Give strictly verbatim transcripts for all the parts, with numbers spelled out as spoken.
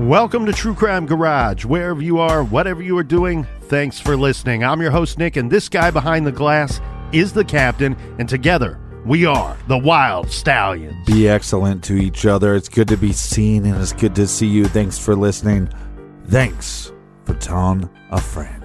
Welcome to True Crime Garage. Wherever you are, whatever you are doing, thanks for listening. I'm your host, Nick, and this guy behind the glass is the captain, and together we are the Wild Stallions. Be excellent to each other. It's good to be seen, and it's good to see you. Thanks for listening. Thanks for telling a friend.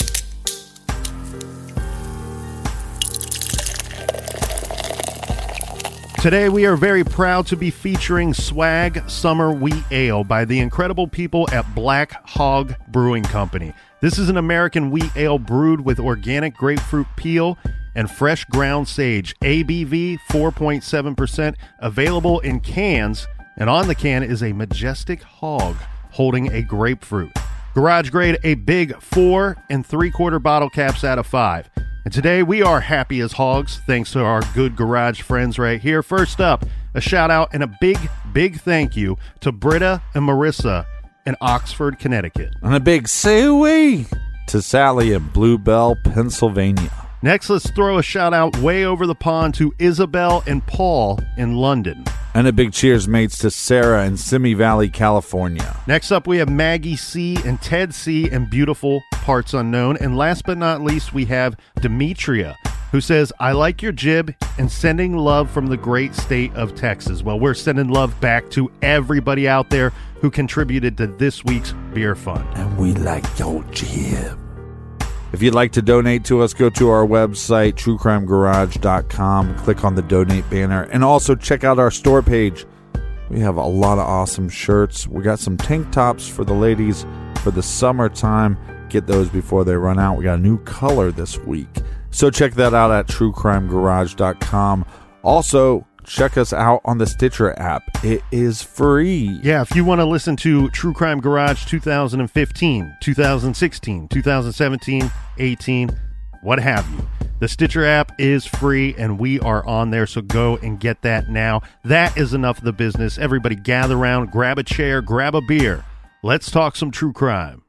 Today we are very proud to be featuring Swag Summer Wheat Ale by the incredible people at Black Hog Brewing Company. This is an American wheat ale brewed with organic grapefruit peel and fresh ground sage. A B V four point seven percent, available in cans, and on the can is a majestic hog holding a grapefruit. Garage grade, a big four and three quarter bottle caps out of five. And today we are happy as hogs, thanks to our good garage friends right here. First up, a shout out and a big, big thank you to Britta and Marissa in Oxford, Connecticut. And a big say-wee to Sally in Bluebell, Pennsylvania. Next, let's throw a shout out way over the pond to Isabel and Paul in London. And a big cheers, mates, to Sarah in Simi Valley, California. Next up, we have Maggie C. and Ted C. in beautiful Parts Unknown. And last but not least, we have Demetria, who says, I like your jib and sending love from the great state of Texas. Well, we're sending love back to everybody out there who contributed to this week's Beer Fund. And we like your jib. If you'd like to donate to us, go to our website, true crime garage dot com, click on the donate banner, and also check out our store page. We have a lot of awesome shirts. We got some tank tops for the ladies for the summertime. Get those before they run out. We got a new color this week. So check that out at true crime garage dot com. Also, check us out on the Stitcher app. It is free. Yeah, if you want to listen to True Crime Garage two thousand fifteen, two thousand sixteen, two thousand seventeen, eighteen, what have you. The Stitcher app is free, and we are on there, so go and get that now. That is enough of the business. Everybody gather around, grab a chair, grab a beer. Let's talk some true crime.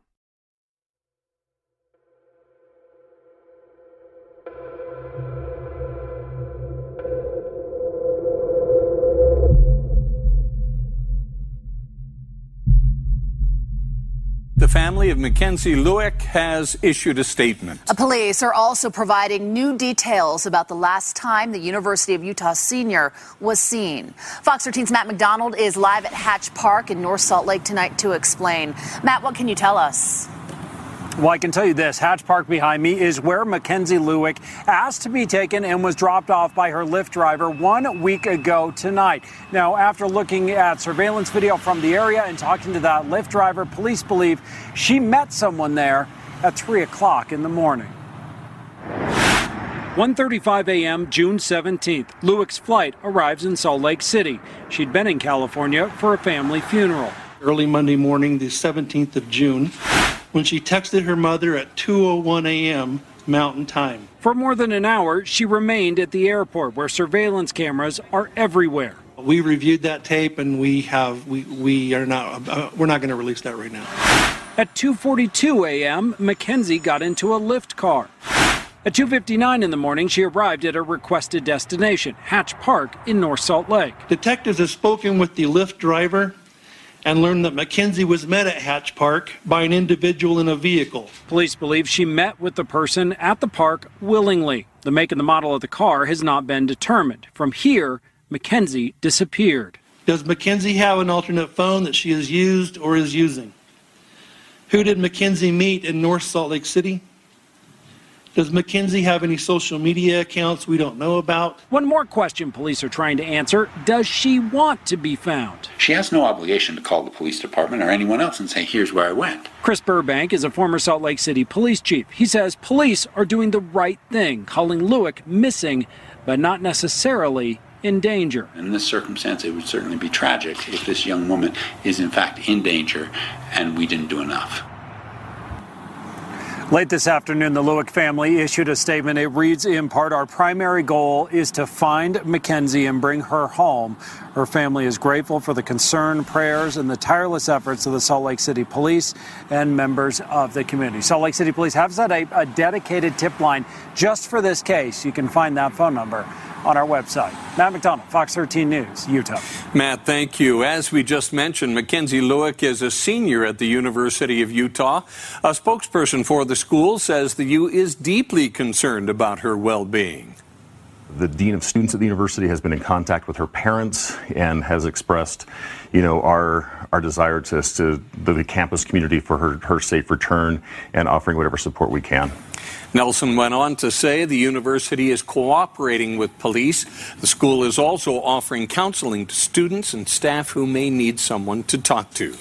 The family of Mackenzie Lueck has issued a statement. Police are also providing new details about the last time the University of Utah senior was seen. Fox thirteen's Matt McDonald is live at Hatch Park in North Salt Lake tonight to explain. Matt, what can you tell us? Well, I can tell you this. Hatch Park behind me is where Mackenzie Lueck asked to be taken and was dropped off by her Lyft driver one week ago tonight. Now, after looking at surveillance video from the area and talking to that Lyft driver, police believe she met someone there at three o'clock in the morning. one thirty-five a.m., June seventeenth. Lueck's flight arrives in Salt Lake City. She'd been in California for a family funeral. Early Monday morning, the seventeenth of June, when she texted her mother at two oh one a.m. Mountain Time. For more than an hour, she remained at the airport where surveillance cameras are everywhere. We reviewed that tape, and we have we we are not uh, we're not going to release that right now. At two forty-two a.m., Mackenzie got into a Lyft car. At two fifty-nine in the morning, she arrived at her requested destination, Hatch Park in North Salt Lake. Detectives have spoken with the Lyft driver and learned that Mackenzie was met at Hatch Park by an individual in a vehicle. Police believe she met with the person at the park willingly. The make and the model of the car has not been determined. From here, Mackenzie disappeared. Does Mackenzie have an alternate phone that she has used or is using? Who did Mackenzie meet in North Salt Lake City? Does Mackenzie have any social media accounts we don't know about? One more question police are trying to answer. Does she want to be found? She has no obligation to call the police department or anyone else and say, here's where I went. Chris Burbank is a former Salt Lake City police chief. He says police are doing the right thing, calling Lueck missing, but not necessarily in danger. In this circumstance, it would certainly be tragic if this young woman is in fact in danger and we didn't do enough. Late this afternoon, the Lueck family issued a statement. It reads in part, our primary goal is to find Mackenzie and bring her home. Her family is grateful for the concern, prayers, and the tireless efforts of the Salt Lake City Police and members of the community. Salt Lake City Police have set a, a dedicated tip line just for this case. You can find that phone number on our website. Matt McDonald, Fox thirteen News, Utah. Matt, thank you. As we just mentioned, Mackenzie Lueck is a senior at the University of Utah. A spokesperson for the school says the U is deeply concerned about her well-being. The dean of students at the university has been in contact with her parents and has expressed, you know, our our desire to, to the campus community for her, her safe return and offering whatever support we can. Nelson went on to say the university is cooperating with police. The school is also offering counseling to students and staff who may need someone to talk to.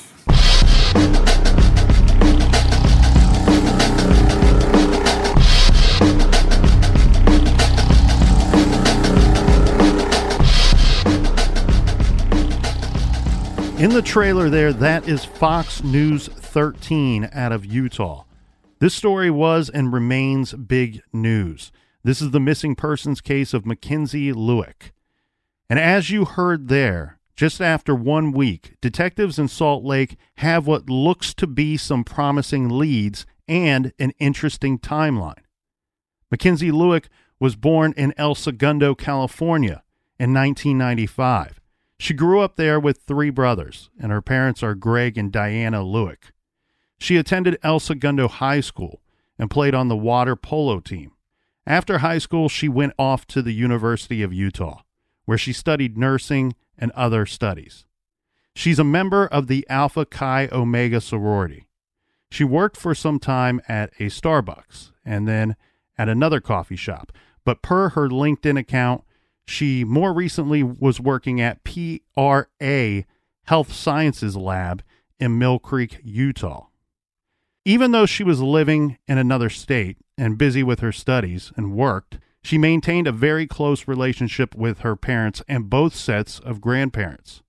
In the trailer there, that is Fox News thirteen out of Utah. This story was and remains big news. This is the missing persons case of Mackenzie Lueck. And as you heard there, just after one week, detectives in Salt Lake have what looks to be some promising leads and an interesting timeline. Mackenzie Lueck was born in El Segundo, California in nineteen ninety-five. She grew up there with three brothers, and her parents are Greg and Diana Lueck. She attended El Segundo High School and played on the water polo team. After high school, she went off to the University of Utah, where she studied nursing and other studies. She's a member of the Alpha Chi Omega sorority. She worked for some time at a Starbucks and then at another coffee shop, but per her LinkedIn account, she more recently was working at P R A Health Sciences Lab in Mill Creek, Utah. Even though she was living in another state and busy with her studies and worked, she maintained a very close relationship with her parents and both sets of grandparents.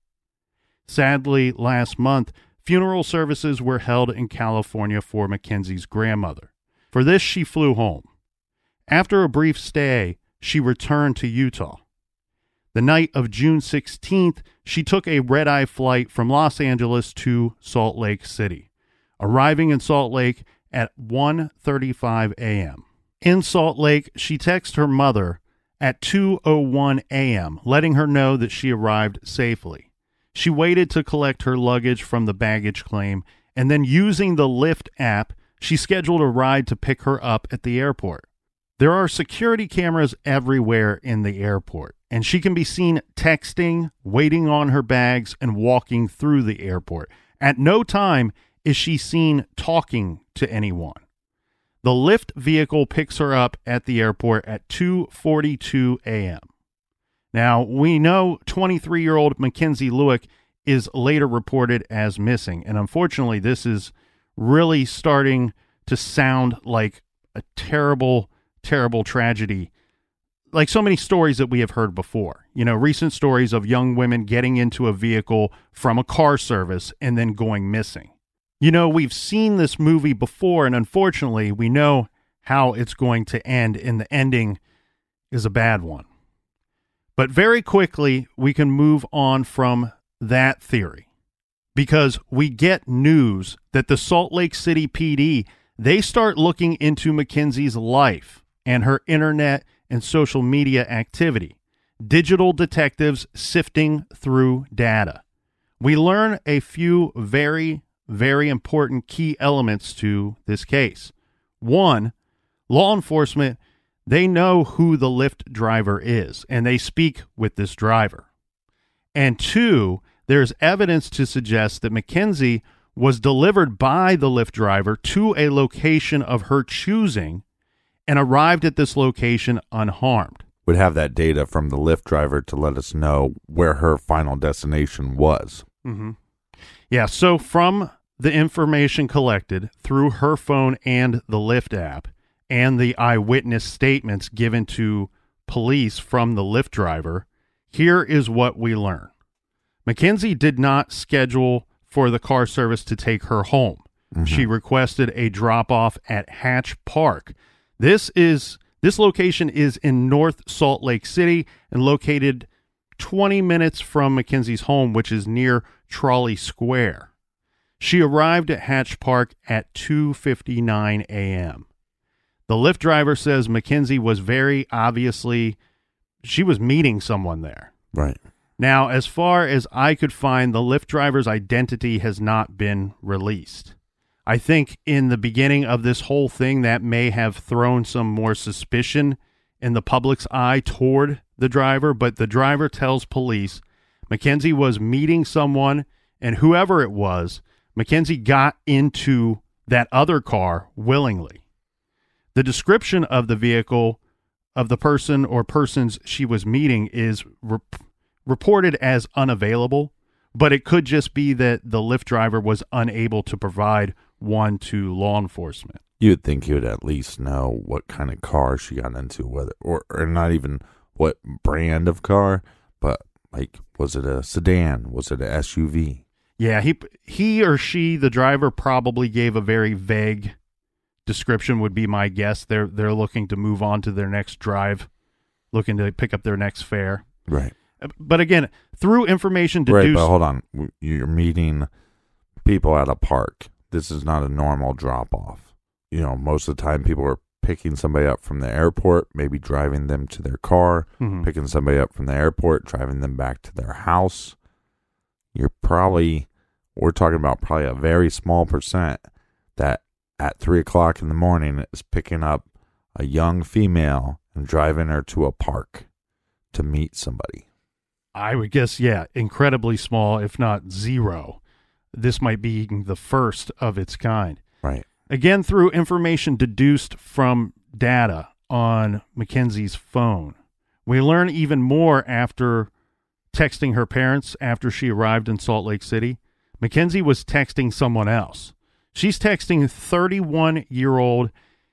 Sadly, last month, funeral services were held in California for Mackenzie's grandmother. For this, she flew home. After a brief stay, she returned to Utah. The night of June sixteenth, she took a red-eye flight from Los Angeles to Salt Lake City, arriving in Salt Lake at one thirty-five a.m. In Salt Lake, she texted her mother at two oh one a.m., letting her know that she arrived safely. She waited to collect her luggage from the baggage claim, and then using the Lyft app, she scheduled a ride to pick her up at the airport. There are security cameras everywhere in the airport, and she can be seen texting, waiting on her bags, and walking through the airport. At no time is she seen talking to anyone. The Lyft vehicle picks her up at the airport at two forty-two a.m. Now, we know twenty-three-year-old Mackenzie Lueck is later reported as missing, and unfortunately, this is really starting to sound like a terrible, terrible tragedy, like so many stories that we have heard before. You know, recent stories of young women getting into a vehicle from a car service and then going missing. You know, we've seen this movie before, and unfortunately, we know how it's going to end, and the ending is a bad one. But very quickly, we can move on from that theory, because we get news that the Salt Lake City P D, they start looking into Mackenzie's life and her internet and social media activity. Digital detectives sifting through data. We learn a few very, very important key elements to this case. One, law enforcement, they know who the Lyft driver is, and they speak with this driver. And two, there's evidence to suggest that Mackenzie was delivered by the Lyft driver to a location of her choosing and arrived at this location unharmed. Would have that data from the Lyft driver to let us know where her final destination was. Mm-hmm. Yeah, so from the information collected through her phone and the Lyft app and the eyewitness statements given to police from the Lyft driver, here is what we learn. Mackenzie did not schedule for the car service to take her home. Mm-hmm. She requested a drop-off at Hatch Park. This is this location is in North Salt Lake City and located twenty minutes from Mackenzie's home, which is near Trolley Square. She arrived at Hatch Park at two fifty-nine a.m. The Lyft driver says Mackenzie was very obviously she was meeting someone there. Right. Now, as far as I could find, the Lyft driver's identity has not been released. I think in the beginning of this whole thing, that may have thrown some more suspicion in the public's eye toward the driver, but the driver tells police Mackenzie was meeting someone, and whoever it was, Mackenzie got into that other car willingly. The description of the vehicle of the person or persons she was meeting is rep- reported as unavailable, but it could just be that the Lyft driver was unable to provide one to law enforcement. You'd think he would at least know what kind of car she got into, whether or, or not even what brand of car, but like, was it a sedan? Was it an S U V? Yeah, he he or she, the driver, probably gave a very vague description, would be my guess. They're they're looking to move on to their next drive, looking to pick up their next fare. Right. But again, through information deduced... Right, but hold on. You're meeting people at a park. This is not a normal drop-off. You know, most of the time people are picking somebody up from the airport, maybe driving them to their car, mm-hmm. picking somebody up from the airport, driving them back to their house. You're probably, we're talking about probably a very small percent that at three o'clock in the morning is picking up a young female and driving her to a park to meet somebody. I would guess, yeah, incredibly small, if not zero. This might be the first of its kind. Right. Again, through information deduced from data on Mackenzie's phone, we learn even more after texting her parents after she arrived in Salt Lake City. Mackenzie was texting someone else. She's texting thirty-one-year-old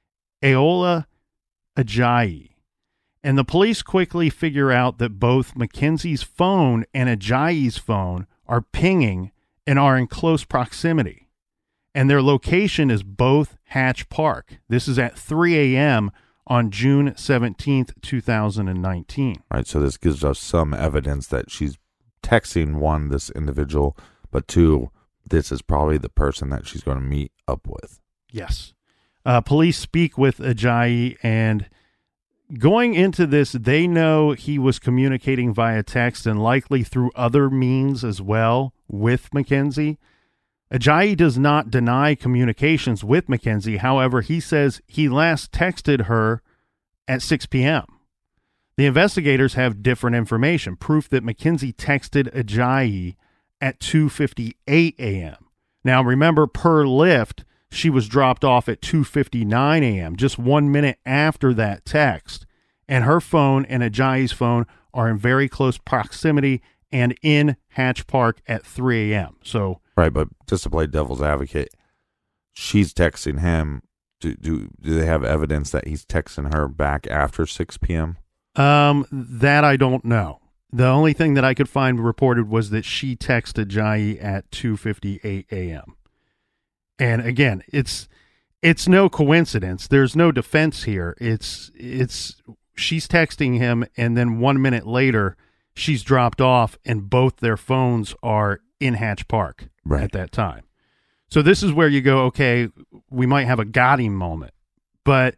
Aola Ajayi. And the police quickly figure out that both Mackenzie's phone and Ajayi's phone are pinging and are in close proximity. And their location is both Hatch Park. This is at three a.m. on June seventeenth, two thousand nineteen. Right, so this gives us some evidence that she's texting, one, this individual, but two, this is probably the person that she's going to meet up with. Yes. Uh, police speak with Ajayi, and going into this, they know he was communicating via text and likely through other means as well with Mackenzie. Ajayi does not deny communications with Mackenzie. However, he says he last texted her at six p.m. The investigators have different information, proof that Mackenzie texted Ajayi at two fifty-eight a.m. Now, remember, per Lyft, she was dropped off at two fifty-nine a.m., just one minute after that text. And her phone and Ajayi's phone are in very close proximity and in Hatch Park at three a.m. So, right, but just to play devil's advocate, she's texting him. Do, do, do they have evidence that he's texting her back after six p.m.? Um, that I don't know. The only thing that I could find reported was that she texted Ajayi at two fifty-eight a.m. And again, it's it's no coincidence. There's no defense here. It's it's she's texting him, and then one minute later, she's dropped off, and both their phones are in Hatch Park right. at that time. So this is where you go, okay, we might have a got him moment, but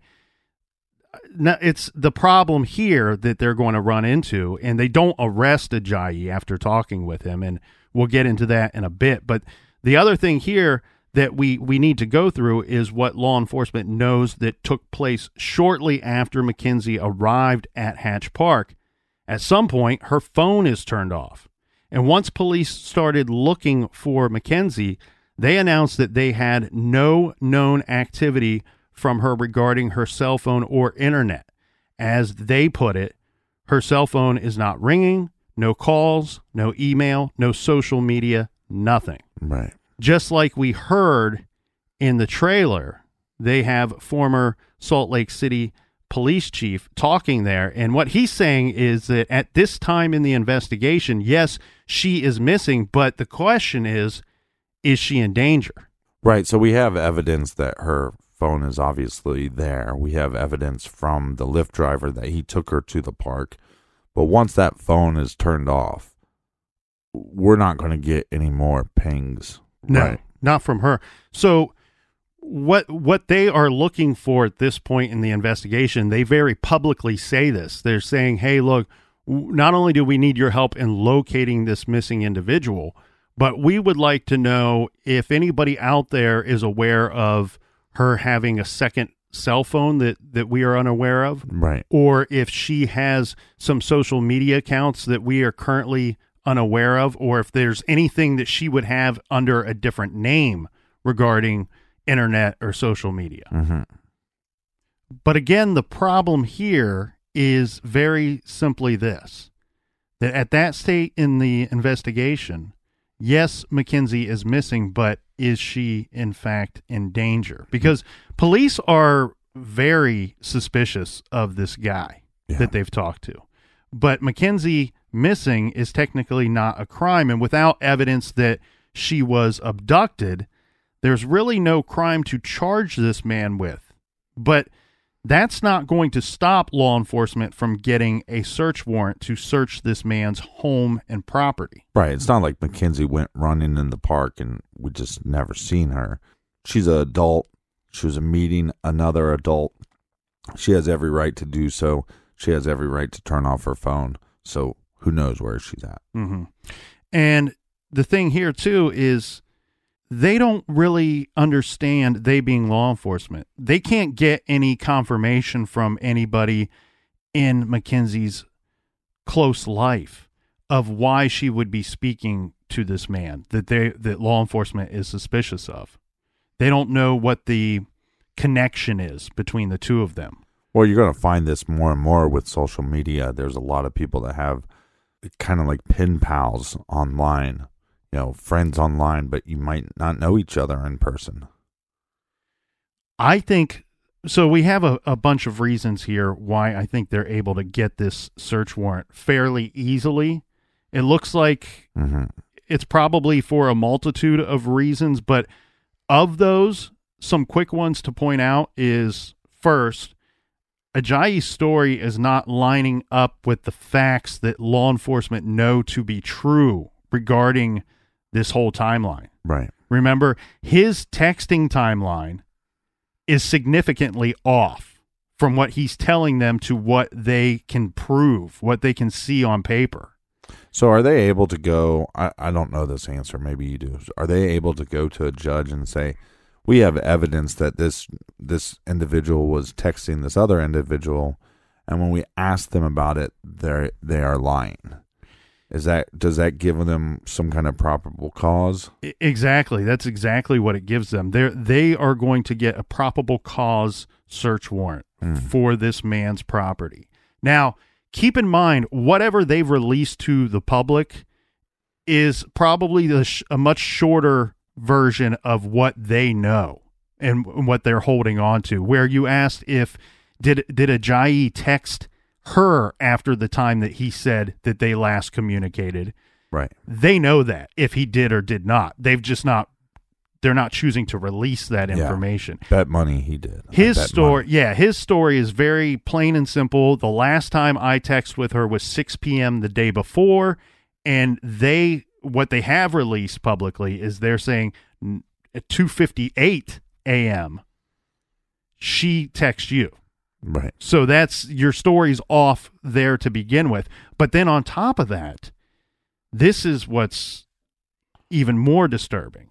it's the problem here that they're going to run into, and they don't arrest Ajayi after talking with him, and we'll get into that in a bit. But the other thing here that we, we need to go through is what law enforcement knows that took place shortly after Mackenzie arrived at Hatch Park. At some point, her phone is turned off. And once police started looking for Mackenzie, they announced that they had no known activity from her regarding her cell phone or internet. As they put it, her cell phone is not ringing, no calls, no email, no social media, nothing. Right. Just like we heard in the trailer, they have former Salt Lake City police chief talking there. And what he's saying is that at this time in the investigation, yes, she is missing, but the question is, is she in danger? Right. So we have evidence that her phone is obviously there. We have evidence from the Lyft driver that he took her to the park. But once that phone is turned off, we're not going to get any more pings. No, right. not from her. So what what they are looking for at this point in the investigation, they very publicly say this. They're saying, hey, look, w- not only do we need your help in locating this missing individual, but we would like to know if anybody out there is aware of her having a second cell phone that, that we are unaware of, right? Or if she has some social media accounts that we are currently unaware of, or if there's anything that she would have under a different name regarding internet or social media. Mm-hmm. But again, the problem here is very simply this, that at that state in the investigation, yes, Mackenzie is missing, but is she in fact in danger? Because police are very suspicious of this guy yeah. that they've talked to. But Mackenzie missing is technically not a crime, and without evidence that she was abducted, there's really no crime to charge this man with. But that's not going to stop law enforcement from getting a search warrant to search this man's home and property. Right. It's not like Mackenzie went running in the park and we just never seen her. She's an adult. She was meeting another adult. She has every right to do so. She has every right to turn off her phone. So who knows where she's at. Mm-hmm. And the thing here, too, is they don't really understand, they being law enforcement. They can't get any confirmation from anybody in Mackenzie's close life of why she would be speaking to this man that they that law enforcement is suspicious of. They don't know what the connection is between the two of them. Well, you're going to find this more and more with social media. There's a lot of people that have kind of like pen pals online. You know, friends online, but you might not know each other in person. I think, so we have a, a bunch of reasons here why I think they're able to get this search warrant fairly easily. It looks like mm-hmm. it's probably for a multitude of reasons, but of those, some quick ones to point out is, first, Ajayi's story is not lining up with the facts that law enforcement know to be true regarding this whole timeline. Right. Remember, his texting timeline is significantly off from what he's telling them to what they can prove, what they can see on paper. So are they able to go, I, I don't know this answer, maybe you do. Are they able to go to a judge and say, we have evidence that this this individual was texting this other individual, and when we ask them about it, they they are lying? Is that, does that give them some kind of probable cause? Exactly. That's exactly what it gives them. They they are going to get a probable cause search warrant mm. for this man's property. Now, keep in mind, whatever they've released to the public is probably the sh- a much shorter version of what they know and what they're holding on to. Where you asked if, did, did Ajayi text her after the time that he said that they last communicated. Right. They know that if he did or did not. They've just not, they're not choosing to release that information. Yeah. Bet money he did. His story, money. yeah, his story is very plain and simple. The last time I texted with her was six p.m. the day before, and they, what they have released publicly is they're saying at two fifty-eight a.m. she texts you. Right. So that's, your story's off there to begin with. But then on top of that, this is what's even more disturbing,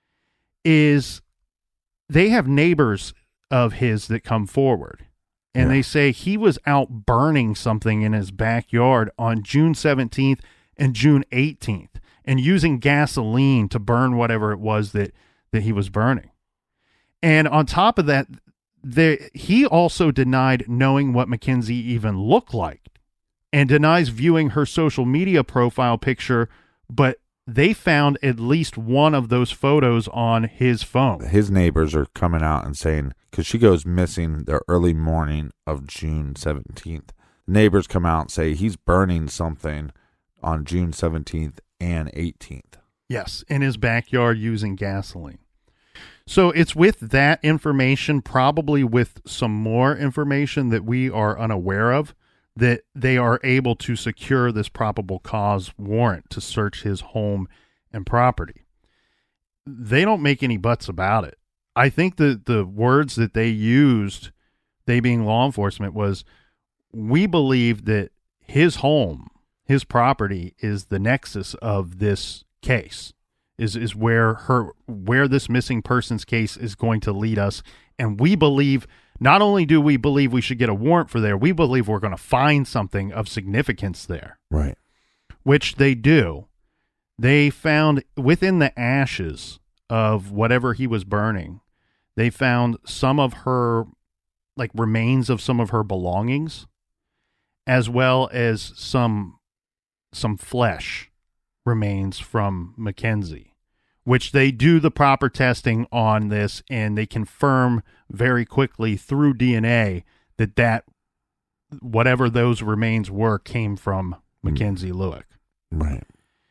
is they have neighbors of his that come forward, and yeah. they say he was out burning something in his backyard on June seventeenth and June eighteenth and using gasoline to burn whatever it was that, that he was burning. And on top of that, The, he also denied knowing what Mackenzie even looked like and denies viewing her social media profile picture, but they found at least one of those photos on his phone. His neighbors are coming out and saying, because she goes missing the early morning of June seventeenth. Neighbors come out and say he's burning something on June seventeenth and eighteenth. Yes, in his backyard using gasoline. So it's with that information, probably with some more information that we are unaware of, that they are able to secure this probable cause warrant to search his home and property. They don't make any buts about it. I think the the words that they used, they being law enforcement, was, we believe that his home, his property, is the nexus of this case, is is where her where this missing persons case is going to lead us. And we believe, not only do we believe we should get a warrant for there, we believe we're going to find something of significance there. Right. Which they do. They found within the ashes of whatever he was burning, they found some of her, like, remains of some of her belongings, as well as some some flesh remains from Mackenzie, which they do the proper testing on this, and they confirm very quickly through D N A that that whatever those remains were came from Mackenzie Lueck. Right.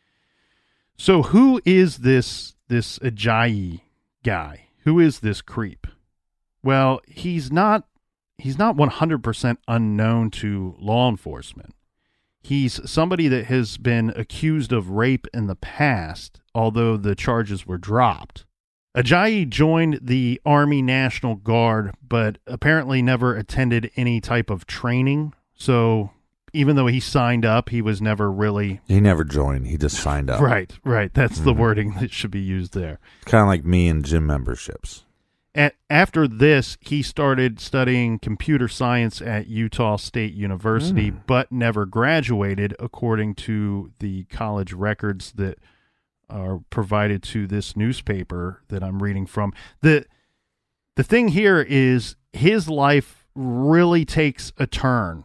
So who is this this Ajayi guy? Who is this creep? Well, he's not he's not one hundred percent unknown to law enforcement. He's somebody that has been accused of rape in the past, although the charges were dropped. Ajayi joined the Army National Guard, but apparently never attended any type of training. So even though he signed up, he was never really... He never joined. He just signed up. Right, right. That's mm-hmm. the wording that should be used there. Kind of like me and gym memberships. At, after this, he started studying computer science at Utah State University, mm. but never graduated, according to the college records that are provided to this newspaper that I'm reading from. The, the thing here is his life really takes a turn.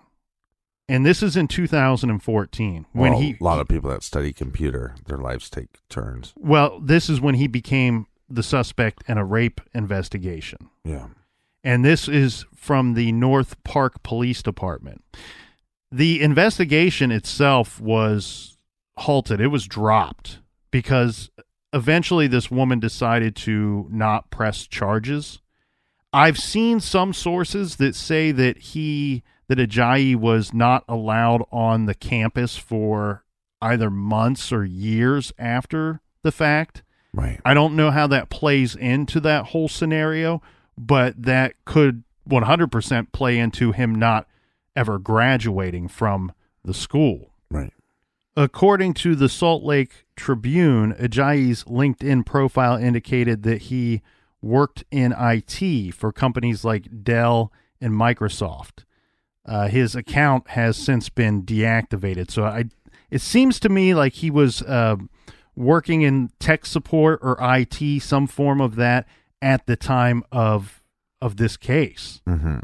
And this is in two thousand fourteen. When well, he, a lot of people that study computer, their lives take turns. Well, this is when he became the suspect in a rape investigation. Yeah. And this is from the North Park Police Department. The investigation itself was halted. It was dropped because eventually this woman decided to not press charges. I've seen some sources that say that he, that Ajayi was not allowed on the campus for either months or years after the fact. Right. I don't know how that plays into that whole scenario, but that could one hundred percent play into him not ever graduating from the school. Right. According to the Salt Lake Tribune, Ajayi's LinkedIn profile indicated that he worked in I T for companies like Dell and Microsoft. Uh, his account has since been deactivated. So I, it seems to me like he was uh, working in tech support or I T, some form of that, at the time of of this case. Mm-hmm.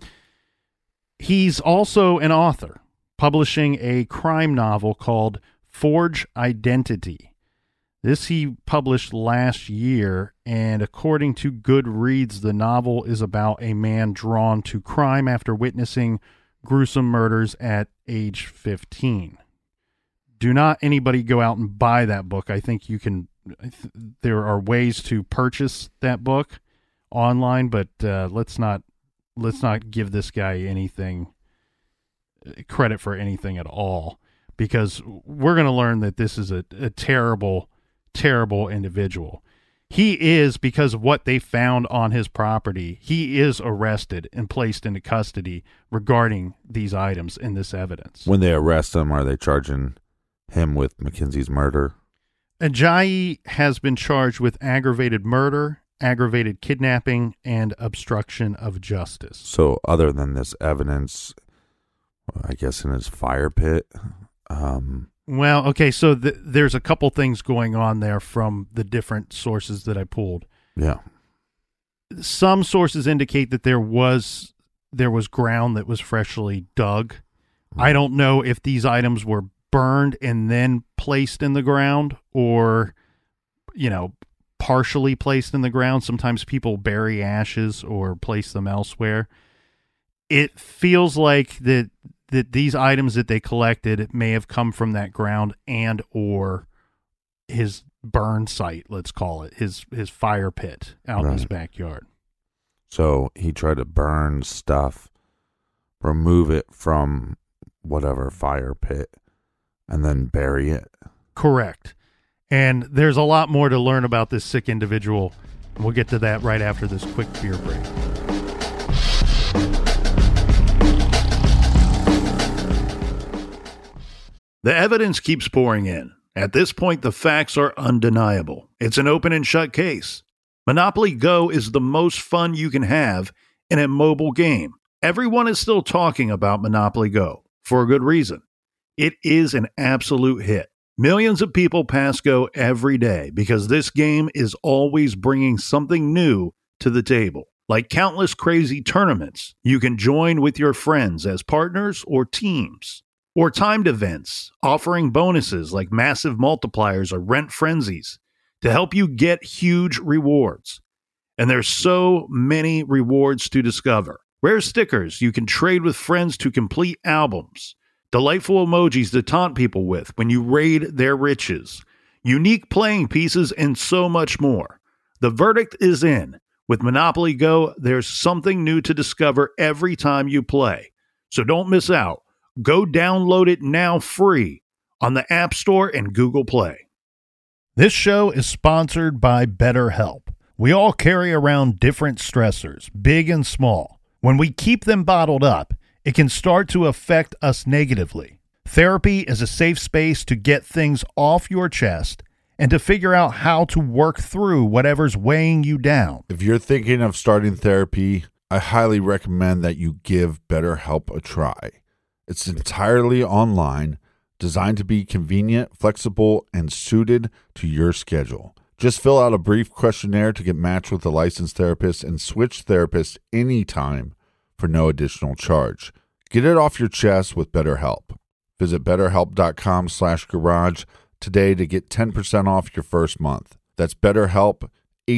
He's also an author, publishing a crime novel called Forge Identity. This he published last year, and according to Goodreads, the novel is about a man drawn to crime after witnessing gruesome murders at age fifteen. Do not anybody go out and buy that book. I think you can, there are ways to purchase that book online, but uh, let's not let's not give this guy anything credit for anything at all, because we're going to learn that this is a, a terrible, terrible individual. He is, because of what they found on his property, he is arrested and placed into custody regarding these items in this evidence. When they arrest him, are they charging him with Mackenzie's murder? Ajayi has been charged with aggravated murder, aggravated kidnapping, and obstruction of justice. So other than this evidence, I guess in his fire pit, um, well, okay, so th- there's a couple things going on there from the different sources that I pulled. Yeah. Some sources indicate that there was there was ground that was freshly dug. Mm. I don't know if these items were burned and then placed in the ground, or, you know, partially placed in the ground. Sometimes people bury ashes or place them elsewhere. It feels like that that these items that they collected may have come from that ground and or his burn site, let's call it, his his fire pit out right in his backyard. So he tried to burn stuff, remove it from whatever fire pit, and then bury it. Correct. And there's a lot more to learn about this sick individual We'll get to that right after this quick beer break. The evidence keeps pouring in. At this point, the facts are undeniable. It's an open and shut case. Monopoly Go is the most fun you can have in a mobile game. Everyone is still talking about Monopoly Go, for a good reason. It is an absolute hit. Millions of people pass Go every day because this game is always bringing something new to the table. Like countless crazy tournaments you can join with your friends as partners or teams. Or timed events offering bonuses like massive multipliers or rent frenzies to help you get huge rewards. And there's so many rewards to discover. Rare stickers you can trade with friends to complete albums. Delightful emojis to taunt people with when you raid their riches. Unique playing pieces and so much more. The verdict is in. With Monopoly Go, there's something new to discover every time you play. So don't miss out. Go download it now free on the App Store and Google Play. This show is sponsored by BetterHelp. We all carry around different stressors, big and small. When we keep them bottled up, it can start to affect us negatively. Therapy is a safe space to get things off your chest and to figure out how to work through whatever's weighing you down. If you're thinking of starting therapy, I highly recommend that you give BetterHelp a try. It's entirely online, designed to be convenient, flexible, and suited to your schedule. Just fill out a brief questionnaire to get matched with a licensed therapist and switch therapists anytime for no additional charge. Get it off your chest with BetterHelp. Visit betterhelp.com slash garage today to get ten percent off your first month. That's BetterHelp,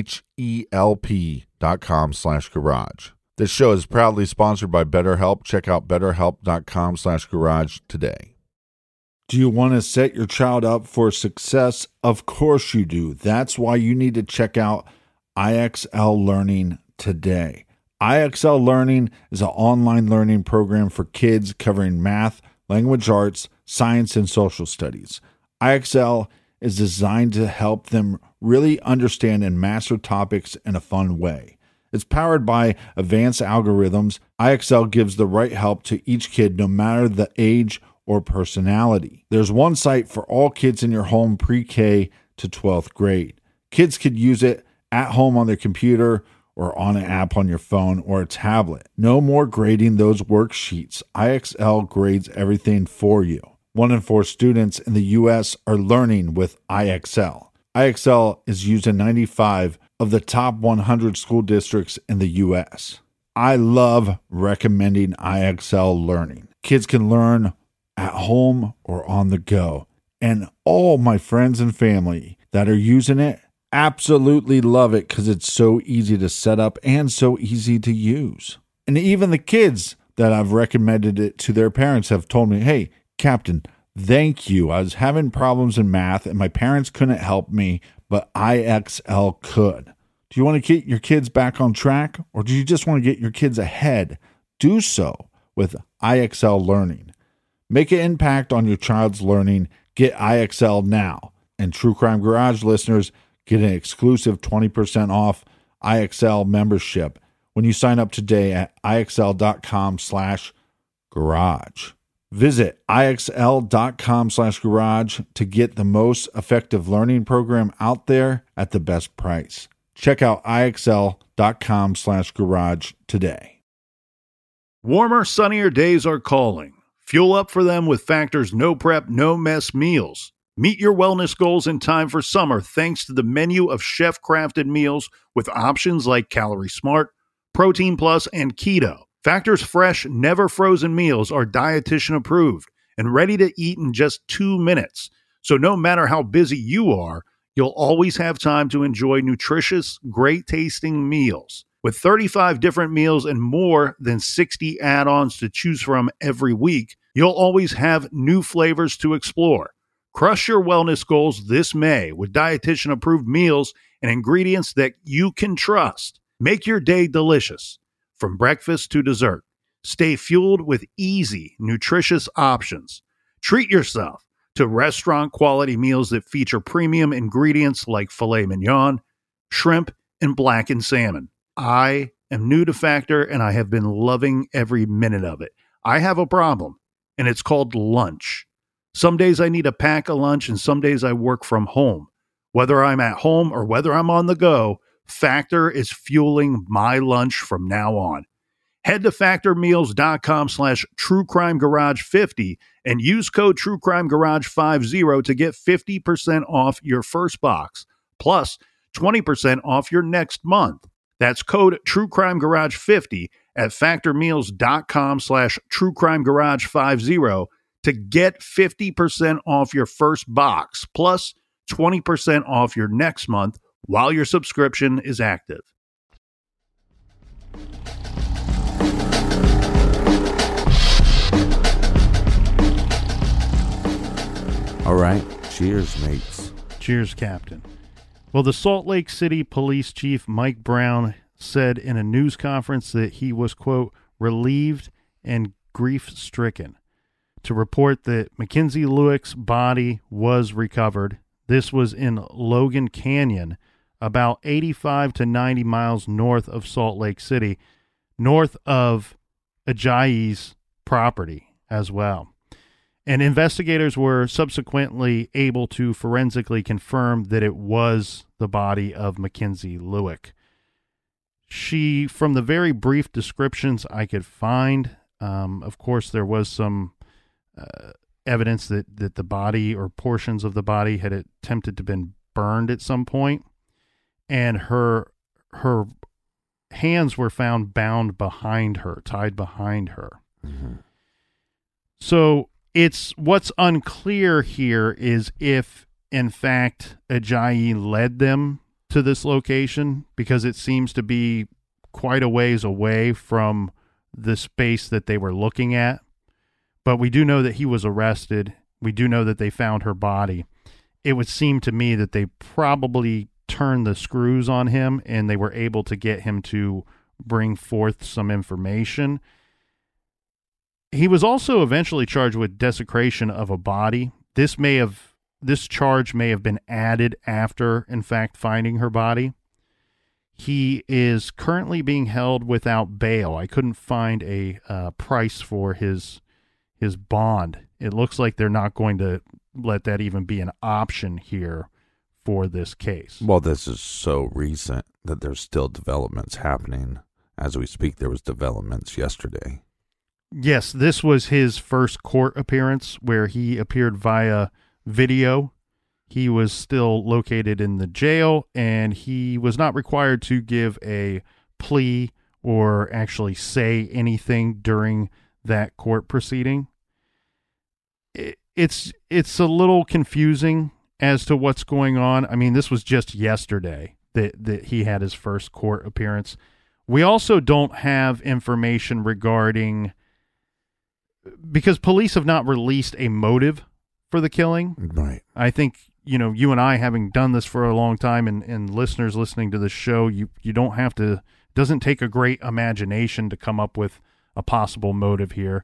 H-E-L-P dot com slash garage. This show is proudly sponsored by BetterHelp. Check out betterhelp.com slash garage today. Do you want to set your child up for success? Of course you do. That's why you need to check out I X L Learning today. I X L Learning is an online learning program for kids covering math, language arts, science, and social studies. I X L is designed to help them really understand and master topics in a fun way. It's powered by advanced algorithms. I X L gives the right help to each kid no matter the age or personality. There's one site for all kids in your home pre-K to twelfth grade. Kids could use it at home on their computer or on an app on your phone or a tablet. No more grading those worksheets. I X L grades everything for you. One in four students in the U S are learning with I X L. I X L is used in ninety-five of the top one hundred school districts in the U S. I love recommending I X L Learning. Kids can learn at home or on the go. And all my friends and family that are using it absolutely love it because it's so easy to set up and so easy to use. And even the kids that I've recommended it to their parents have told me, hey, Captain, thank you. I was having problems in math and my parents couldn't help me, but I X L could. Do you want to get your kids back on track or do you just want to get your kids ahead? Do so with I X L Learning. Make an impact on your child's learning. Get I X L now. And True Crime Garage listeners get an exclusive twenty percent off I X L membership when you sign up today at IXL.com slash garage. Visit IXL.com slash garage to get the most effective learning program out there at the best price. Check out IXL.com slash garage today. Warmer, sunnier days are calling. Fuel up for them with Factor's no prep, no mess meals. Meet your wellness goals in time for summer thanks to the menu of chef-crafted meals with options like Calorie Smart, Protein Plus, and Keto. Factor's fresh, never frozen meals are dietitian approved and ready to eat in just two minutes. So no matter how busy you are, you'll always have time to enjoy nutritious, great tasting meals. With thirty-five different meals and more than sixty add-ons to choose from every week, you'll always have new flavors to explore. Crush your wellness goals this May with dietitian approved meals and ingredients that you can trust. Make your day delicious. From breakfast to dessert, stay fueled with easy, nutritious options. Treat yourself to restaurant-quality meals that feature premium ingredients like filet mignon, shrimp, and blackened salmon. I am new to Factor, and I have been loving every minute of it. I have a problem, and it's called lunch. Some days I need a pack of lunch, and some days I work from home. Whether I'm at home or whether I'm on the go, Factor is fueling my lunch from now on. Head to factormeals.com slash truecrimegarage50 and use code truecrimegarage50 to get fifty percent off your first box, plus twenty percent off your next month. That's code truecrimegarage50 at factormeals.com slash truecrimegarage50 to get fifty percent off your first box, plus twenty percent off your next month while your subscription is active. All right. Cheers, mates. Cheers, Captain. Well, the Salt Lake City Police Chief Mike Brown said in a news conference that he was, quote, relieved and grief-stricken to report that Mackenzie Lueck's body was recovered. This was in Logan Canyon, about eighty-five to ninety miles north of Salt Lake City, north of Ajayi's property as well. And investigators were subsequently able to forensically confirm that it was the body of Mackenzie Lueck. She, from the very brief descriptions I could find, um, of course, there was some uh, evidence that, that the body or portions of the body had attempted to been burned at some point, and her her hands were found bound behind her, tied behind her. Mm-hmm. So it's what's unclear here is if, in fact, Ajayi led them to this location, because it seems to be quite a ways away from the space that they were looking at. But we do know that he was arrested. We do know that they found her body. It would seem to me that they probably turned the screws on him and they were able to get him to bring forth some information. He was also eventually charged with desecration of a body. This may have, this charge may have been added after, in fact, finding her body. He is currently being held without bail. I couldn't find a uh, price for his his bond. It looks like they're not going to let that even be an option here for this case. Well, this is so recent that there's still developments happening. As we speak, there was developments yesterday. Yes, this was his first court appearance where he appeared via video. He was still located in the jail, and he was not required to give a plea or actually say anything during that court proceeding. It, it's it's a little confusing as to what's going on. I mean, this was just yesterday that, that he had his first court appearance. We also don't have information regarding, because police have not released a motive for the killing. Right. I think, you know, you and I, having done this for a long time, and, and listeners listening to the show, you, you don't have to, it doesn't take a great imagination to come up with a possible motive here.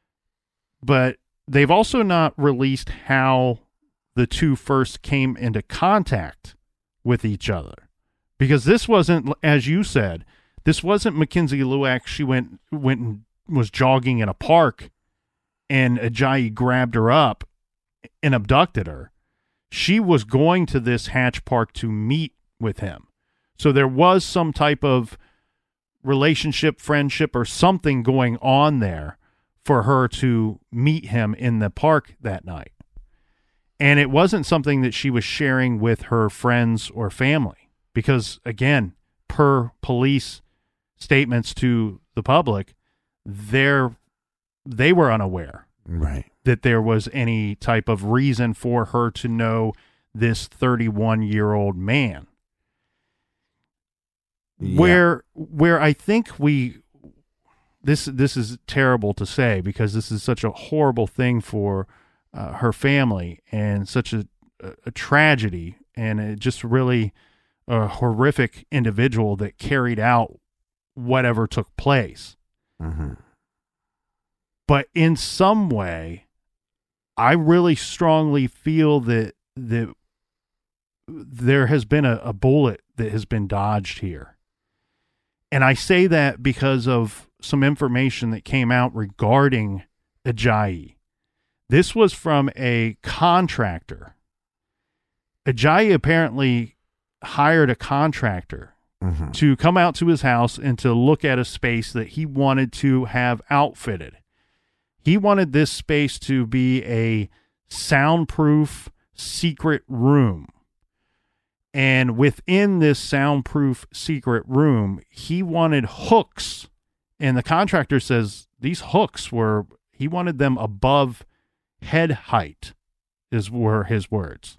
But they've also not released how the two first came into contact with each other. Because this wasn't, as you said, this wasn't Mackenzie Lueck. She went, went and was jogging in a park, and Ajayi grabbed her up and abducted her. She was going to this Hatch Park to meet with him. So there was some type of relationship, friendship, or something going on there for her to meet him in the park that night. And it wasn't something that she was sharing with her friends or family, because, again, per police statements to the public, they're, they were unaware. Right. That there was any type of reason for her to know this thirty-one-year-old man. Yeah. Where where I think we this this is terrible to say, because this is such a horrible thing for uh, her family, and such a, a, a tragedy, and it just really a horrific individual that carried out whatever took place. Mm-hmm. But in some way, I really strongly feel that that there has been a, a bullet that has been dodged here. And I say that because of some information that came out regarding Ajayi. This was from a contractor. Ajayi apparently hired a contractor mm-hmm. to come out to his house and to look at a space that he wanted to have outfitted. He wanted this space to be a soundproof secret room. And within this soundproof secret room, he wanted hooks. And the contractor says these hooks were, he wanted them above head height, is were his words.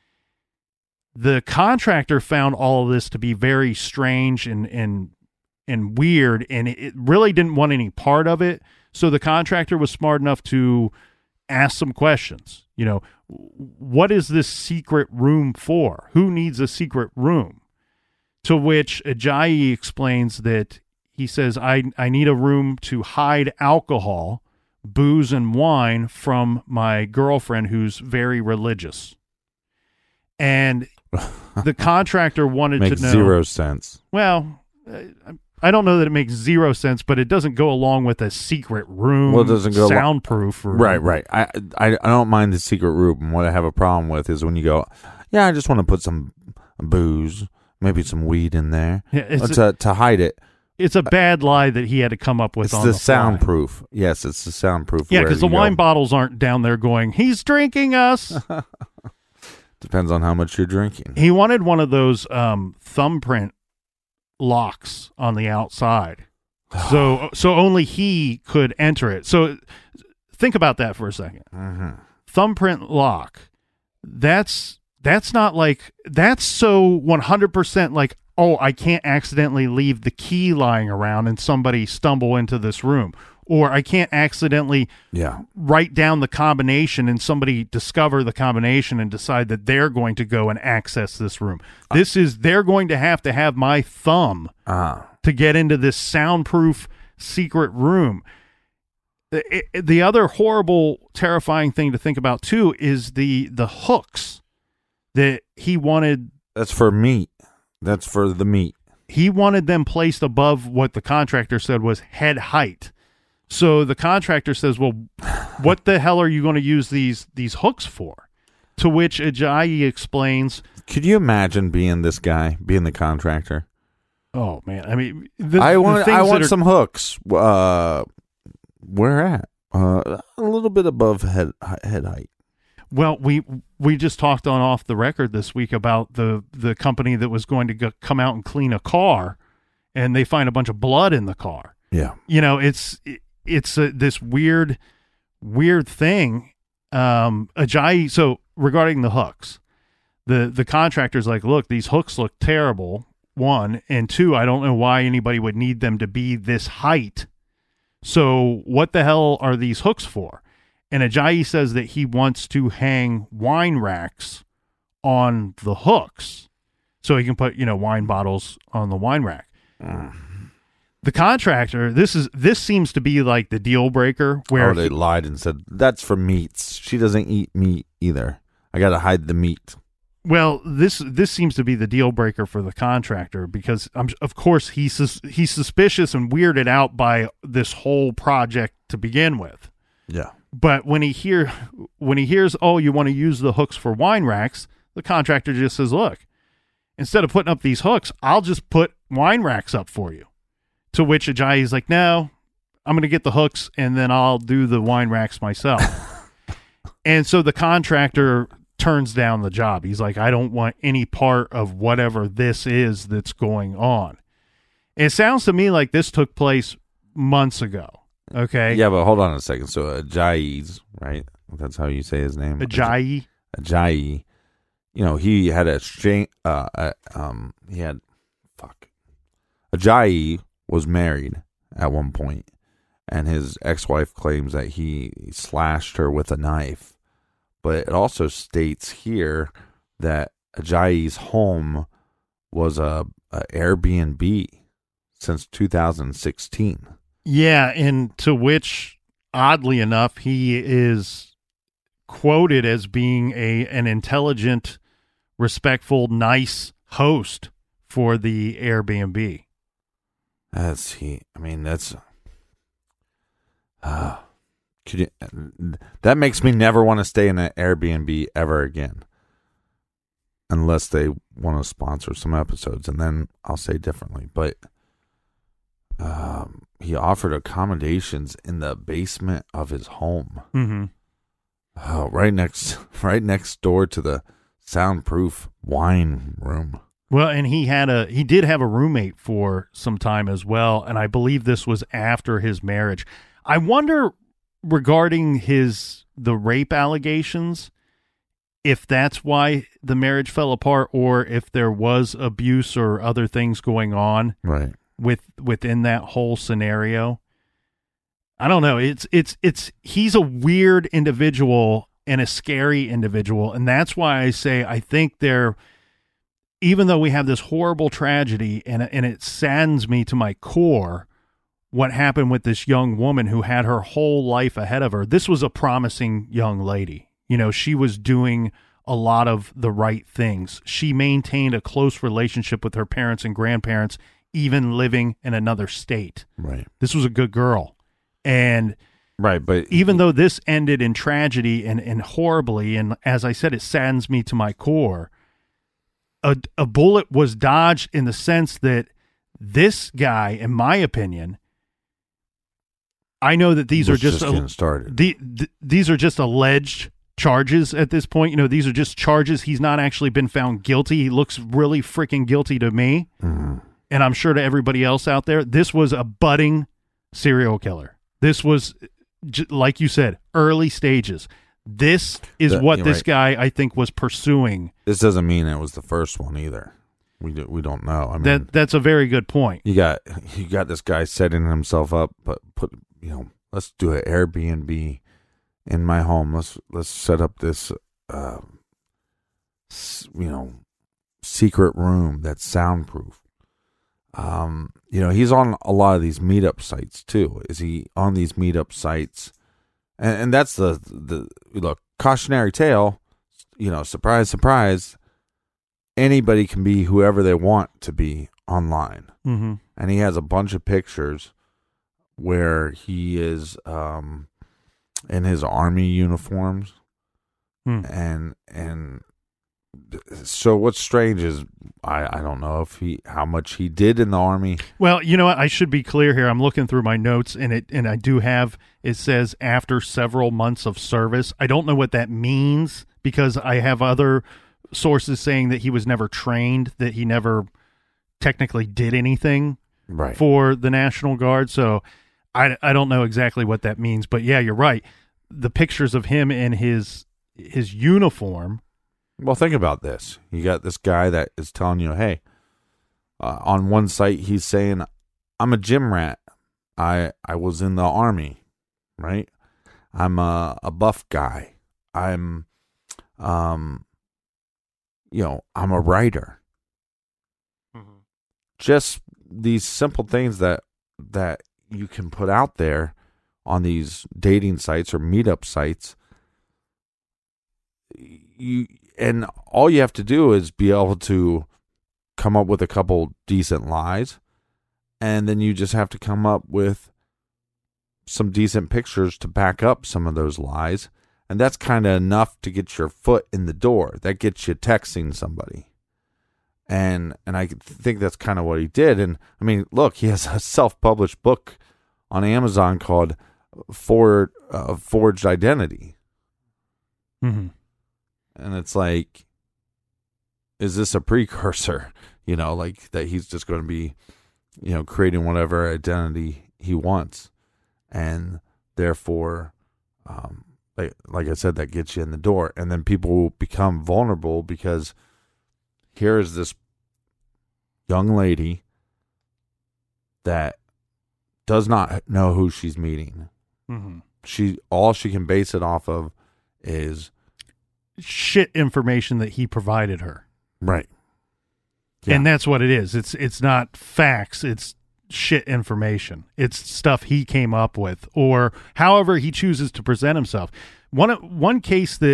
The contractor found all of this to be very strange and and and weird, and it really didn't want any part of it. So the contractor was smart enough to ask some questions. You know, what is this secret room for? Who needs a secret room? To which Ajayi explains that he says, I, I need a room to hide alcohol, booze, and wine from my girlfriend who's very religious. And the contractor wanted Makes to know. zero sense. Well, I don't know that it makes zero sense, but it doesn't go along with a secret room, well, it doesn't go soundproof room. Right, right. I, I, I don't mind the secret room. What I have a problem with is when you go, yeah, I just want to put some booze, maybe some weed in there yeah, it's to, a, to hide it. It's a bad lie that he had to come up with. It's on the, the soundproof. Yes, it's the soundproof. Yeah, because the go. wine bottles aren't down there going, he's drinking us. Depends on how much you're drinking. He wanted one of those um, thumbprint locks on the outside. So so only he could enter it. So think about that for a second. Mm-hmm. Thumbprint lock. That's that's not like, that's so one hundred percent like, oh, I can't accidentally leave the key lying around and somebody stumble into this room. Or I can't accidentally yeah. write down the combination and somebody discover the combination and decide that they're going to go and access this room. Uh, this is, they're going to have to have my thumb uh, to get into this soundproof secret room. The, it, the other horrible, terrifying thing to think about, too, is the, the hooks that he wanted. That's for meat. That's for the meat. He wanted them placed above what the contractor said was head height. So the contractor says, well, what the hell are you going to use these these hooks for? To which Ajayi explains. Could you imagine being this guy, being the contractor? Oh, man. I mean, the, I want the I want are, some hooks. Uh, where at? Uh, a little bit above head head height. Well, we we just talked on off the record this week about the, the company that was going to go, come out and clean a car, and they find a bunch of blood in the car. Yeah. You know, it's... It, It's a, this weird, weird thing. Um, Ajayi, so regarding the hooks, the, the contractor's like, look, these hooks look terrible, one. And two, I don't know why anybody would need them to be this height. So what the hell are these hooks for? And Ajayi says that he wants to hang wine racks on the hooks so he can put, you know, wine bottles on the wine rack. Mm. The contractor, this is this seems to be like the deal breaker where oh, they he, lied and said that's for meats. She doesn't eat meat either. I got to hide the meat. Well, this this seems to be the deal breaker for the contractor because um, of course he's sus- he's suspicious and weirded out by this whole project to begin with. Yeah. But when he hear when he hears, oh, you want to use the hooks for wine racks, the contractor just says, look, instead of putting up these hooks, I'll just put wine racks up for you. To which Ajayi's like, no, I'm going to get the hooks and then I'll do the wine racks myself. And so the contractor turns down the job. He's like, I don't want any part of whatever this is that's going on. And it sounds to me like this took place months ago. Okay. Yeah, but hold on a second. So Ajayi's, right? That's how you say his name. Ajayi. Ajayi. You know, he had a string. Uh, uh, um, he had fuck. Ajayi was married at one point, and his ex-wife claims that he slashed her with a knife. But it also states here that Ajayi's home was a, a Airbnb since two thousand sixteen. Yeah, and to which, oddly enough, he is quoted as being a an intelligent respectful, nice host for the Airbnb. That's he. I mean, that's. Uh, could you, that makes me never want to stay in an Airbnb ever again, unless they want to sponsor some episodes, and then I'll say differently. But um, he offered accommodations in the basement of his home, Mm-hmm. oh, right next, right next door to the soundproof wine room. Well, and he had a he did have a roommate for some time as well, and I believe this was after his marriage. I wonder regarding his the rape allegations, if that's why the marriage fell apart, or if there was abuse or other things going on Right. with within that whole scenario. I don't know. It's it's it's he's a weird individual and a scary individual, and that's why I say I think they're. Even though we have this horrible tragedy, and and it saddens me to my core, what happened with this young woman who had her whole life ahead of her. This was a promising young lady. You know, she was doing a lot of the right things. She maintained a close relationship with her parents and grandparents, even living in another state. Right. This was a good girl. And Right, but even though this ended in tragedy and, and horribly, and as I said, it saddens me to my core, A, a bullet was dodged in the sense that this guy, in my opinion, I know that these was are just, just getting started. The, the, these are just alleged charges at this point. You know, these are just charges. He's not actually been found guilty. He looks really freaking guilty to me, Mm-hmm. and I'm sure to everybody else out there. This was a budding serial killer. This was, j- like you said, early stages. This is That- what you're this right. guy, I think, was pursuing. This doesn't mean it was the first one either. We do, we don't know. I mean, That that's a very good point. you got you got this guy setting himself up, but put you know, let's do an Airbnb in my home. Let's let's set up this, uh, s- you know, secret room that's soundproof. Um, you know, he's on a lot of these meetup sites too. Is he on these meetup sites? And, and that's the the look cautionary tale. You know, surprise, surprise. Anybody can be whoever they want to be online. Mm-hmm. And he has a bunch of pictures where he is um, in his army uniforms, Hmm. and and so what's strange is I, I don't know if he how much he did in the army. Well, you know what? I should be clear here. I'm looking through my notes, and it and I do have it says after several months of service. I don't know what that means because I have other sources saying that he was never trained, that he never technically did anything Right. for the National Guard. So I, I don't know exactly what that means, but yeah, you're right. The pictures of him in his his uniform. Well, think about this. You got this guy that is telling you, hey, uh, on one site he's saying, I'm a gym rat. I I was in the army, right? I'm a, a buff guy. I'm, um, you know, I'm a writer. Mm-hmm. Just these simple things that that you can put out there on these dating sites or meetup sites. You and all you have to do is be able to come up with a couple decent lies, and then you just have to come up with some decent pictures to back up some of those lies, and that's kind of enough to get your foot in the door. That gets you texting somebody. And and I think that's kind of what he did. And I mean, look, he has a self-published book on Amazon called For, uh, Forged Identity. Mm-hmm. And it's like, is this a precursor? You know, like that he's just going to be, you know, creating whatever identity he wants. And therefore, um, like, like I said, that gets you in the door. And then people will become vulnerable because here is this young lady that does not know who she's meeting. Mm-hmm. She all she can base it off of is shit information that he provided her. right. And that's what it is. It's it's not facts. It's shit information. It's stuff he came up with, or however he chooses to present himself. One one case that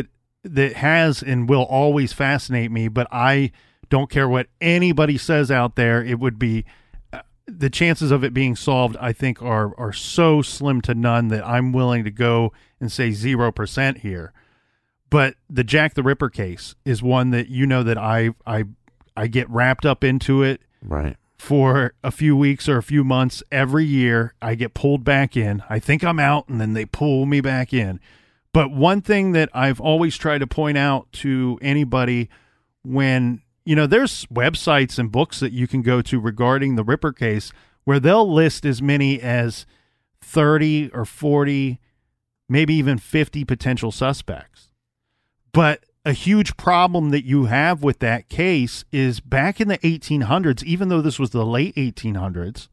that has and will always fascinate me, but I don't care what anybody says out there. It would be uh, the chances of it being solved, I think, are are so slim to none that I'm willing to go and say zero percent here. But the Jack the Ripper case is one that, you know, that I I I get wrapped up into it. Right. For a few weeks or a few months every year. I get pulled back in. I think I'm out, and then they pull me back in. But one thing that I've always tried to point out to anybody when, you know, there's websites and books that you can go to regarding the Ripper case where they'll list as many as thirty or forty, maybe even fifty potential suspects. But a huge problem that you have with that case is back in the eighteen hundreds, even though this was the late eighteen hundreds,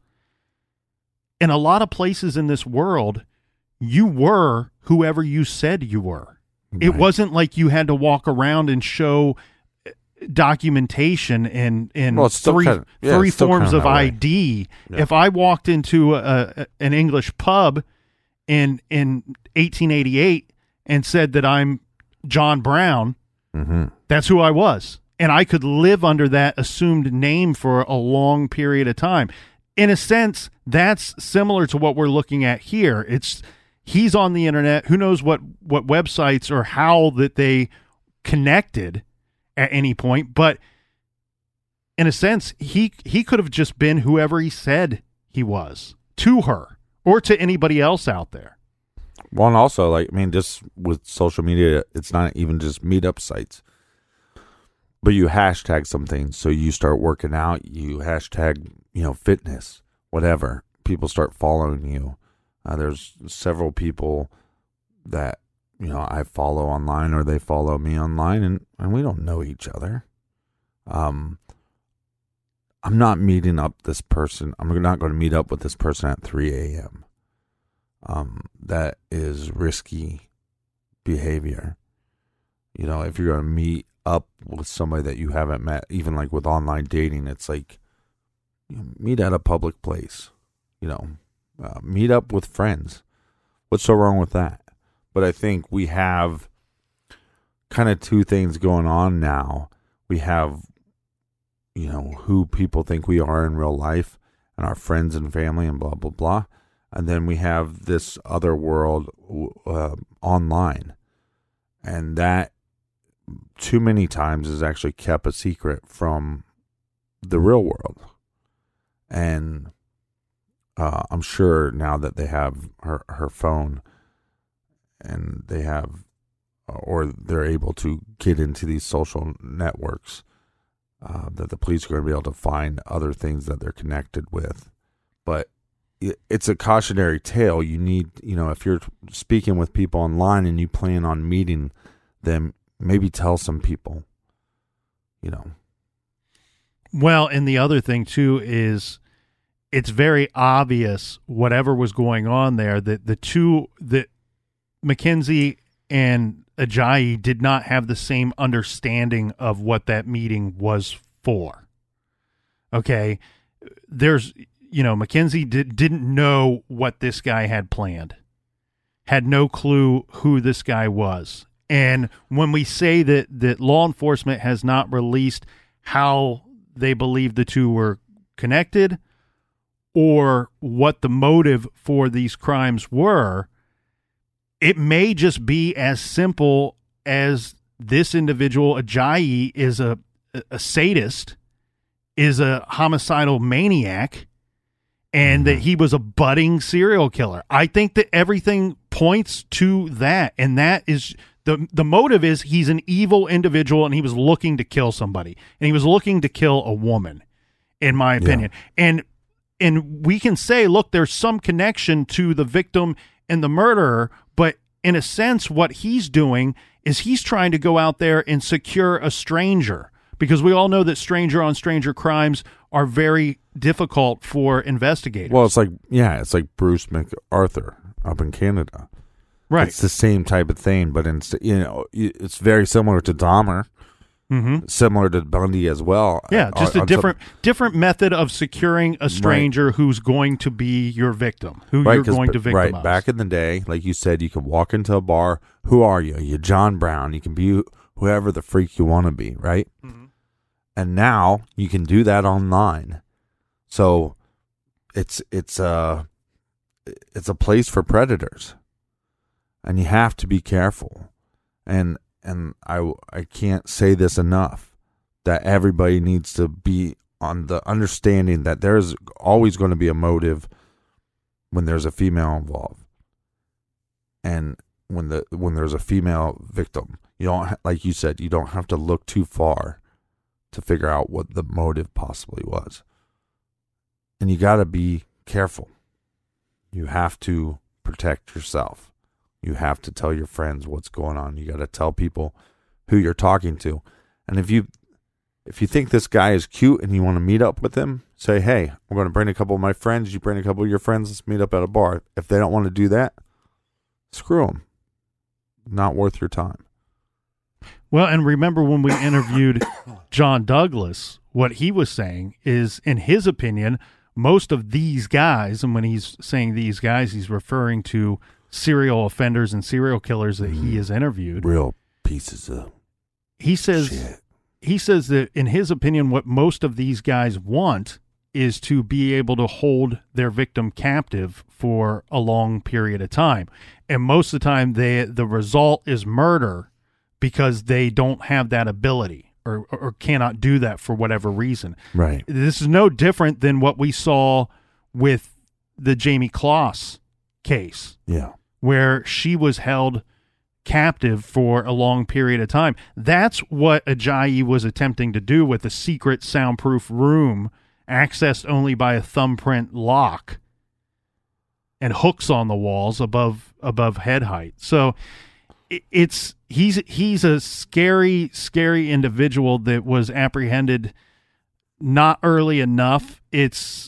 in a lot of places in this world, you were whoever you said you were. Right. It wasn't like you had to walk around and show documentation and, and well, three, kind of, yeah, three forms kind of of I D. Yeah. If I walked into a, a, an English pub in in eighteen eighty-eight and said that I'm John Brown, mm-hmm. that's who I was. And I could live under that assumed name for a long period of time. In a sense, that's similar to what we're looking at here. It's he's on the internet. Who knows what, what websites or how that they connected at any point. But in a sense, he, he could have just been whoever he said he was to her or to anybody else out there. Well, and also, like, I mean, just with social media, it's not even just meetup sites. But you hashtag something, so you start working out, you hashtag, you know, fitness, whatever. People start following you. Uh, there's several people that, you know, I follow online or they follow me online, and, and we don't know each other. Um, I'm not meeting up this person. I'm not going to meet up with this person at three a.m. Um, that is risky behavior. You know, if you're going to meet up with somebody that you haven't met, even like with online dating, it's like, you know, meet at a public place, you know, uh, meet up with friends. What's so wrong with that? But I think we have kind of two things going on now. We have, you know, who people think we are in real life and our friends and family and blah, blah, blah. And then we have this other world uh, online. And that too many times is actually kept a secret from the real world. And uh, I'm sure now that they have her, her phone and they have, or they're able to get into these social networks, uh, that the police are going to be able to find other things that they're connected with. But it's a cautionary tale. You need, you know, if you're speaking with people online and you plan on meeting them, maybe tell some people, you know. Well, and the other thing too is it's very obvious whatever was going on there that the two, that Mackenzie and Ajayi did not have the same understanding of what that meeting was for. Okay. There's, you know, Mackenzie did, didn't know what this guy had planned, had no clue who this guy was. And when we say that, that law enforcement has not released how they believe the two were connected or what the motive for these crimes were, it may just be as simple as this individual, Ajayi, is a, a sadist, is a homicidal maniac, and that he was a budding serial killer. I think that everything points to that, and that is the the motive is he's an evil individual, and he was looking to kill somebody, and he was looking to kill a woman, in my opinion. Yeah. And and we can say, look, there's some connection to the victim and the murderer, but in a sense, what he's doing is he's trying to go out there and secure a stranger, because we all know that stranger on stranger crimes are very difficult for investigators. Well, it's like, yeah, it's like Bruce McArthur up in Canada. Right. It's the same type of thing, but it's, you know, it's very similar to Dahmer. Mm-hmm. similar to Bundy as well. Yeah, just on, a on different some, different method of securing a stranger right. who's going to be your victim, who right, you're going to victimize. Right, back in the day, like you said, you can walk into a bar. Who are you? You're John Brown. You can be whoever the freak you want to be, right? Mm-hmm. And now you can do that online. So it's it's a it's a place for predators, and you have to be careful. And and I I can't say this enough, that everybody needs to be on the understanding that there's always going to be a motive when there's a female involved, and when the when there's a female victim. You don't ha- like you said, you don't have to look too far to figure out what the motive possibly was. And you got to be careful. You have to protect yourself. You have to tell your friends what's going on. You got to tell people who you're talking to. And if you if you think this guy is cute and you want to meet up with him, say, hey, I'm going to bring a couple of my friends. You bring a couple of your friends. Let's meet up at a bar. If they don't want to do that, screw them. Not worth your time. Well, and remember when we interviewed John Douglas, what he was saying is, in his opinion, most of these guys, and when he's saying these guys, he's referring to serial offenders and serial killers that he has interviewed. Real pieces of he says shit. He says that, in his opinion, what most of these guys want is to be able to hold their victim captive for a long period of time. And most of the time, they, the result is murder because they don't have that ability or, or cannot do that for whatever reason. Right. This is no different than what we saw with the Jamie Kloss case. Yeah. Where she was held captive for a long period of time. That's what Ajayi was attempting to do with a secret soundproof room accessed only by a thumbprint lock and hooks on the walls above above head height. So it, it's he's he's a scary, scary individual that was apprehended not early enough. It's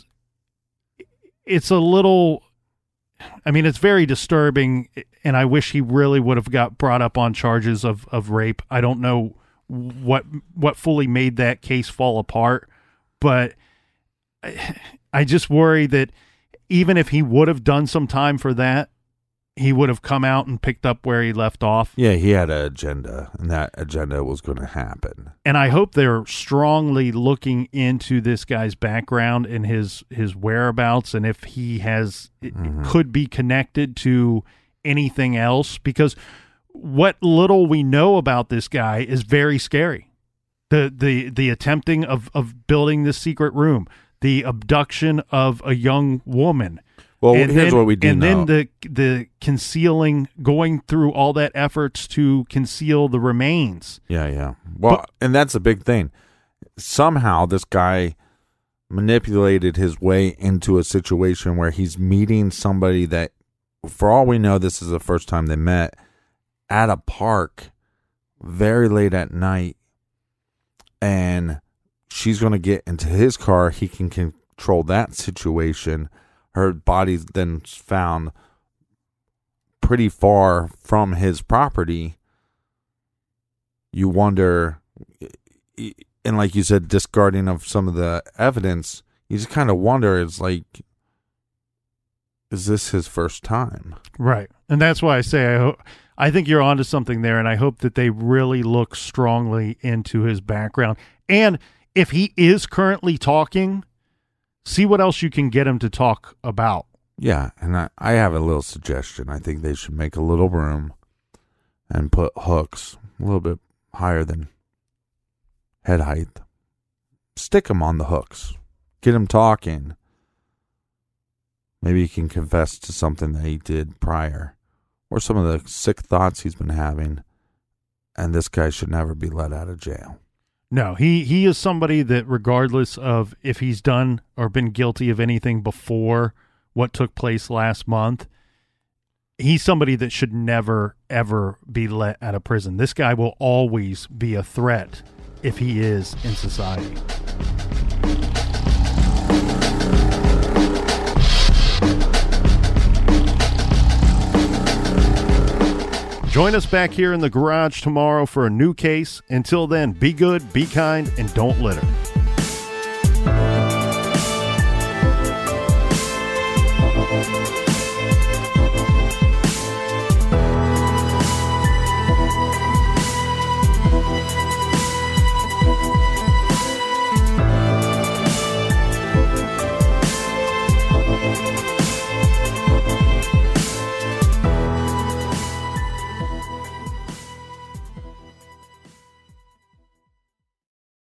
it's a little I mean, it's very disturbing, and I wish he really would have got brought up on charges of, of rape. I don't know what what fully made that case fall apart, but I, I just worry that even if he would have done some time for that, he would have come out and picked up where he left off. Yeah, he had an agenda, and that agenda was going to happen. And I hope they're strongly looking into this guy's background and his his whereabouts, and if he has mm-hmm. could be connected to anything else, because what little we know about this guy is very scary. The the the attempting of, of building this secret room, the abduction of a young woman. Well, and here's then, what we do and know. And then the the concealing, going through all that efforts to conceal the remains. Yeah, yeah. Well, but, and that's a big thing. Somehow this guy manipulated his way into a situation where he's meeting somebody that, for all we know, this is the first time they met, at a park very late at night. And she's going to get into his car. He can control that situation. Her body's then found pretty far from his property. You wonder, and like you said, discarding of some of the evidence, you just kind of wonder, it's like, is this his first time? Right. And that's why I say I, ho- I think you're onto something there, and I hope that they really look strongly into his background. And if he is currently talking, see what else you can get him to talk about. Yeah, and I, I have a little suggestion. I think they should make a little room and put hooks a little bit higher than head height. Stick him on the hooks. Get him talking. Maybe he can confess to something that he did prior, or some of the sick thoughts he's been having, and this guy should never be let out of jail. No, he, he is somebody that, regardless of if he's done or been guilty of anything before what took place last month, he's somebody that should never, ever be let out of prison. This guy will always be a threat if he is in society. Join us back here in the garage tomorrow for a new case. Until then, be good, be kind, and don't litter.